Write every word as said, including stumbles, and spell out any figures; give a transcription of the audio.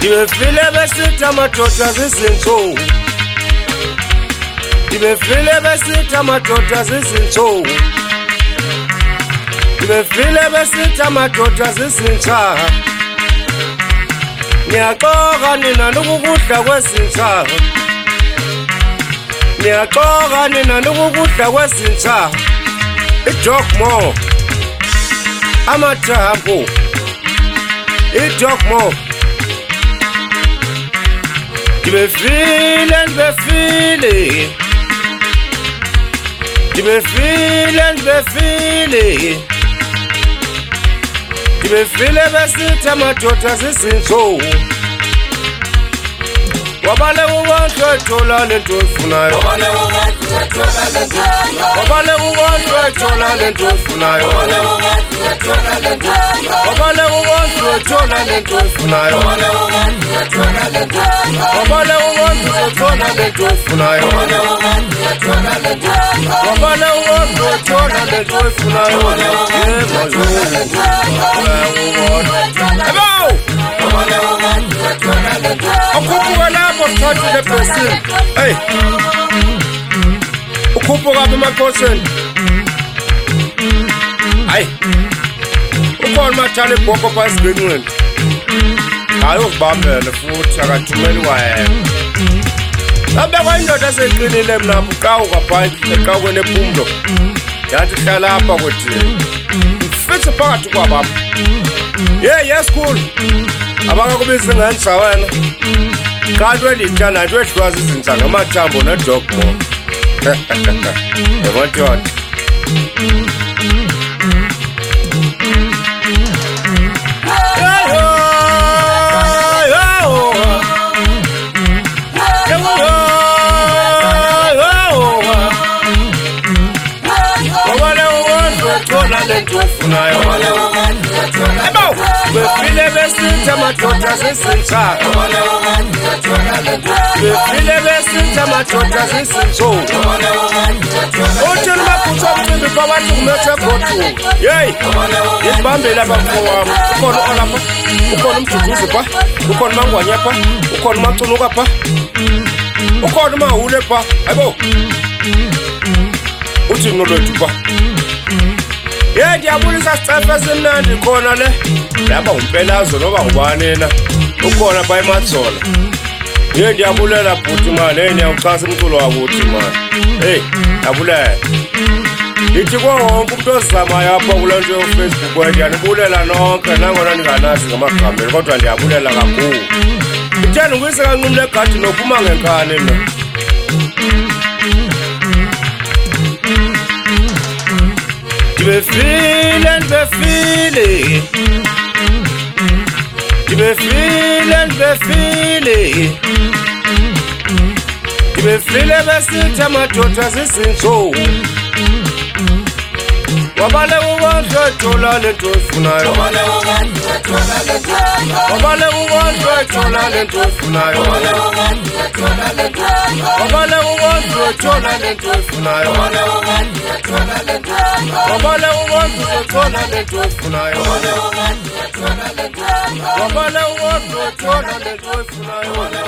Ndibefile besitha amadoda zizintsuku. Ndibefile besitha amadoda zizintsuku. Ndibefile besitha amadoda zizintsha. Niyaxoka nina nokukudla kwezintsha. Niyaxoka nina nokukudla kwezintsha. iDogmo amathambo iDogmo. Ndibefile ndibefile Ndibefile ndibefile Ndibefile besitha amadoda zizintsuku. Wabale ubantu ethola lento oyifunayo. Wabale ubantu ethola lento oyifunayo. Wabale ubantu ethola lento oyifunayo. Wabale ubantu ethola lento oyifunayo. Wabale ubantu ethola lento oyifunayo. Wabale ubantu ethola lento oyifunayo. Ukhuphuka lapho sithathe lebhesini. Hey. Ukhuphuka apha emakhosini. Hayi. Ukhona mathana ibhoko phasi ngenqindi. Hayi uzibambele futhi akathumeli wayena. Lambe kwayindoda eseqinile mina buqawuka phansi eqawuke nephumlo. Yathi hlala apha kuthi. Mfithe phakathi kwababa. Hey, yes cool. Abakakubiza nganisa wena. Kanti welitha nanto ehlwaza izintsha ngamathambo neDogmo. Yabona. Befile besitha amadoda zizintsa. Befile besitha amadoda zizintsuku. Uthini baphutha umcimbi kwabantu kumethe godu. Hey, ngibambele abafo wami. Ukhona olapha, ukhona umduduzi pha, ukhona mangwanya pha, ukhona macunuka pha. Ukhona mahule pha. Hayibo. Uthini nolwethu pha. Ye ndiyabulisa sicefe esimnandi khona le. Yaba umpelazo noba ngubani na. Ukhona pha eMatsola. Ye ndiyabulela bhuti manje, hey niyawuchasa umculo wakuthi manje. Hey, ndiyabulela. Ndithi wonke umuntu ozamayo apha kule nto yoFacebook wena ndiyanibulela nonke nangona ninganazi ngamagama kodwa ndiyabulela kakhulu. Ngithanda ukuyise kancinci legadi nophuma ngenkani mina. Ndibefile ndibefile Ndibefile ndibefile Ndibefile besitha amadoda zizintsuku. Wabale ubantu ethola lento oyifunayo. Wabale ubantu ethola lento oyifunayo. Wabale ubantu ethola lento oyifunayo. Wabale ubantu ethola lento oyifunayo. Wabale ubantu ethola lento oyifunayo. Wabale ubantu ethola lento oyifunayo. Wabale ubantu ethola lento oyifunayo.